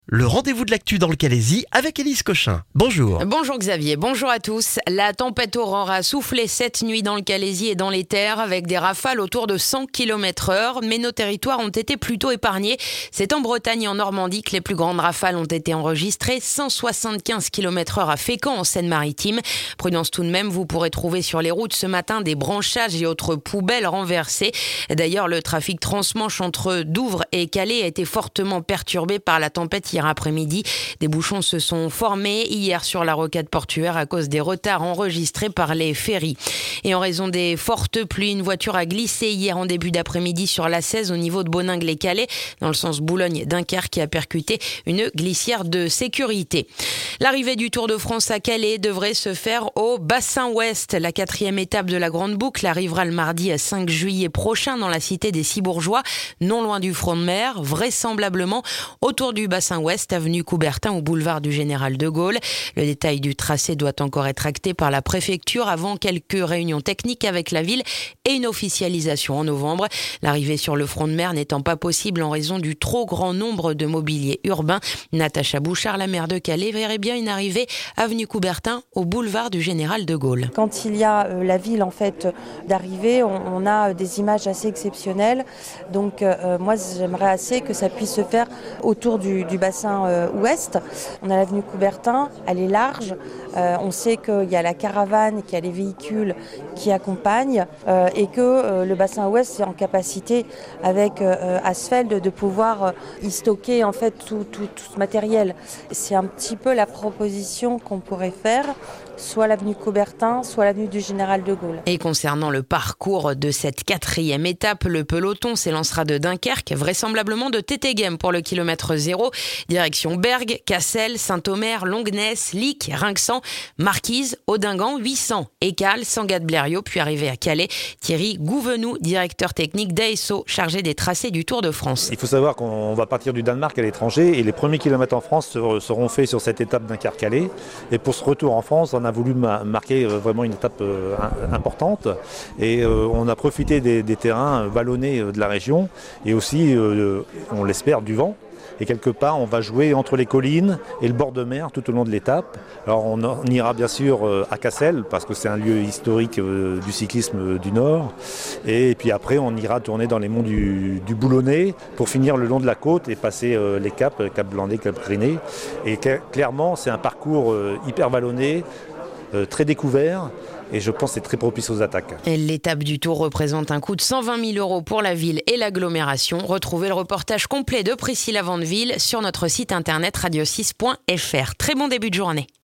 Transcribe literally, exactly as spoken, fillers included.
Le rendez-vous de l'actu dans le Calaisis avec Élise Cochin. Bonjour. Bonjour Xavier, bonjour à tous. La tempête Aurore a soufflé cette nuit dans le Calaisis et dans les terres avec des rafales autour de cent kilomètres heure, mais nos territoires ont été plutôt épargnés. C'est en Bretagne et en Normandie que les plus grandes rafales ont été enregistrées, cent soixante-quinze kilomètres heure à Fécamp en Seine-Maritime. Prudence tout de même, vous pourrez trouver sur les routes ce matin des branchages et autres poubelles renversées. D'ailleurs, le trafic transmanche entre Douvres et Calais a été fortement perturbé par la tempête hier après-midi. Des bouchons se sont formés hier sur la rocade portuaire à cause des retards enregistrés par les ferries. Et en raison des fortes pluies, une voiture a glissé hier en début d'après-midi sur l'A seize au niveau de Boningue-les-Calais, dans le sens Boulogne-Dunkerque, qui a percuté une glissière de sécurité. L'arrivée du Tour de France à Calais devrait se faire au bassin ouest. La quatrième étape de la Grande Boucle arrivera le mardi cinq juillet prochain dans la cité des Six-Bourgeois, non loin du front de mer, vraisemblablement autour du bassin ouest, avenue Coubertin au boulevard du Général de Gaulle. Le détail du tracé doit encore être acté par la préfecture avant quelques réunions techniques avec la ville et une officialisation en novembre. L'arrivée sur le front de mer n'étant pas possible en raison du trop grand nombre de mobilier urbain. Natacha Bouchard, la maire de Calais, verrait bien une arrivée avenue Coubertin au boulevard du Général de Gaulle. Quand il y a euh, la ville en fait d'arriver, on, on a des images assez exceptionnelles. Donc euh, moi j'aimerais assez que ça puisse se faire autour du, du bassin euh, ouest. On a l'avenue Coubertin, elle est large. Euh, on sait qu'il y a la caravane, qu'il y a les véhicules qui accompagnent euh, et que euh, le bassin ouest est en capacité avec euh, Asphalt de, de pouvoir euh, y stocker en fait tout, tout, tout ce matériel. C'est un petit peu la proposition qu'on pourrait faire, soit l'avenue Coubertin, soit l'avenue du Général de Gaulle. Et concernant le parcours de cette quatrième étape, le peloton s'élancera de Dunkerque, vraisemblablement de Tétéghem pour le kilomètre zéro, direction Bergues, Cassel, Saint-Omer, Longnes, Lic, Rinxan, Marquise, Audingan, huit cents, Écale, Sangat-Blériot, puis arrivé à Calais. Thierry Gouvenou, directeur technique d'A S O, chargé des tracés du Tour de France. Il faut savoir qu'on va partir du Danemark à l'étranger et les premiers kilomètres en France seront faits sur cette étape Dunkerque-Calais. Et pour ce retour en France, on a voulu marquer vraiment une étape importante et on a profité des, des terrains vallonnés de la région et aussi, on l'espère, du vent. Et quelque part, on va jouer entre les collines et le bord de mer tout au long de l'étape. Alors on, on ira bien sûr à Cassel, parce que c'est un lieu historique du cyclisme du Nord. Et puis après, on ira tourner dans les monts du, du Boulonnais pour finir le long de la côte et passer les caps, Cap Blandé, Cap Griné. Et clairement, c'est un parcours hyper vallonné, très découvert. Et je pense que c'est très propice aux attaques. Et l'étape du Tour représente un coût de cent vingt mille euros pour la ville et l'agglomération. Retrouvez le reportage complet de Priscilla Vandeville sur notre site internet radio six point f r. Très bon début de journée.